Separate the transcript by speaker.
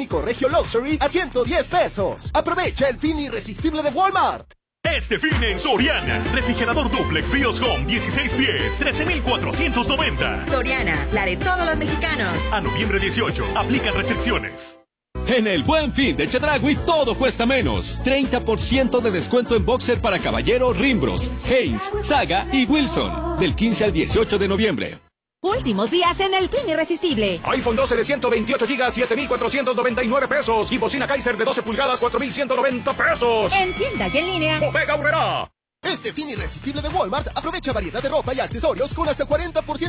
Speaker 1: higiénico Regio Luxury a 110 pesos. Aprovecha el fin irresistible de Walmart.
Speaker 2: Este fin en Soriana, refrigerador duplex Bios Home 16 pies, 13,490.
Speaker 3: Soriana, la de todos los mexicanos.
Speaker 2: A noviembre 18, aplican restricciones.
Speaker 4: En el Buen Fin de Chedraui todo cuesta menos. 30% de descuento en boxer para caballero Rimbros, Haynes, Saga y Wilson. Del 15 al 18 de noviembre.
Speaker 5: Últimos días en el fin irresistible.
Speaker 6: iPhone 12 de 128 GB, 7,499 pesos. Y bocina Kaiser de 12 pulgadas, 4,190 pesos.
Speaker 5: En tiendas y en línea.
Speaker 6: Bodega Aurrerá.
Speaker 1: Este fin irresistible de Walmart, aprovecha variedad de ropa y accesorios con hasta 40%